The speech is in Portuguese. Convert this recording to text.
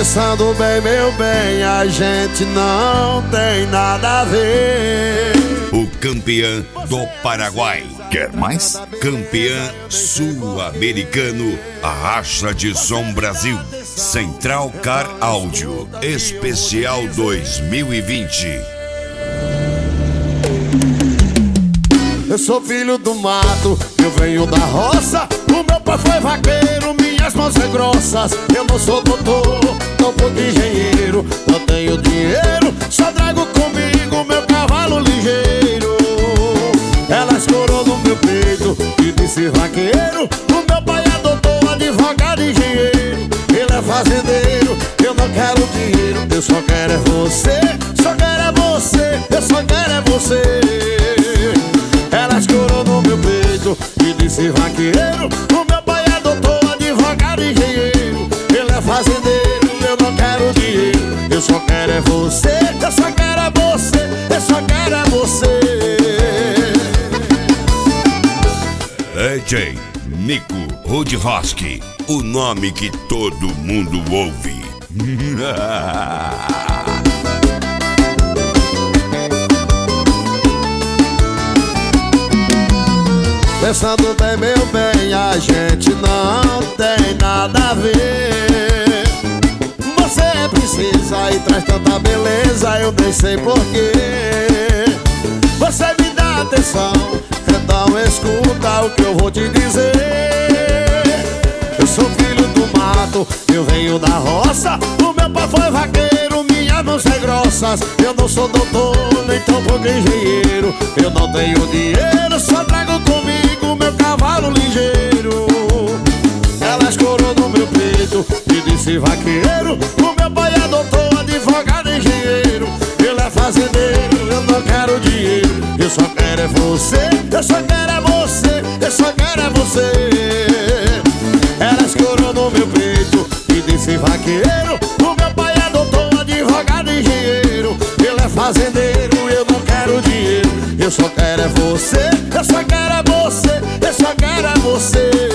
Pensando bem, meu bem, a gente não tem nada a ver. O campeão do Paraguai. Quer mais? Campeão sul-americano, Arracha de Som Brasil. Central Car Áudio Especial 2020. Eu sou filho do mato, eu venho da roça. O meu pai foi vaqueiro, minhas mãos são grossas. Eu não sou doutor, tampouco engenheiro. Não tenho dinheiro, só trago comigo meu cavalo ligeiro. Ela escorou no meu peito e disse vaqueiro. O meu pai é doutor, advogado e engenheiro. Ele é fazendeiro, eu não quero dinheiro. Eu só quero é você, só quero é você, eu só quero é você. Ela escorou no meu peito e disse vaqueiro. O meu pai é doutor, advogado e engenheiro. Ele é fazendeiro, eu não quero dinheiro. Eu só quero é você, eu só quero é você, eu só quero é você. DJ Nico Rudroski, o nome que todo mundo ouve. Pensando bem, meu bem, a gente não tem nada a ver. Você é princesa e traz tanta beleza, eu nem sei porquê. Você me dá atenção, então escuta o que eu vou te dizer. Eu sou filho do mato, eu venho da roça. O meu pai foi vaqueiro, minhas mãos são grossas. Eu não sou doutor, nem tampouco engenheiro. Eu não tenho dinheiro, só trago comigo meu cavalo ligeiro. Ela escorou no meu peito e disse vaqueiro. O meu pai é doutor, advogado e engenheiro. Ele é fazendeiro, eu não quero dinheiro. Eu só quero é você, eu só quero é você, eu só quero é você. Ela escorou no meu peito e disse vaqueiro. O meu pai é doutor, advogado e engenheiro. Ele é fazendeiro, eu não quero dinheiro. Eu só quero é você, eu só quero é você, eu só quero é você.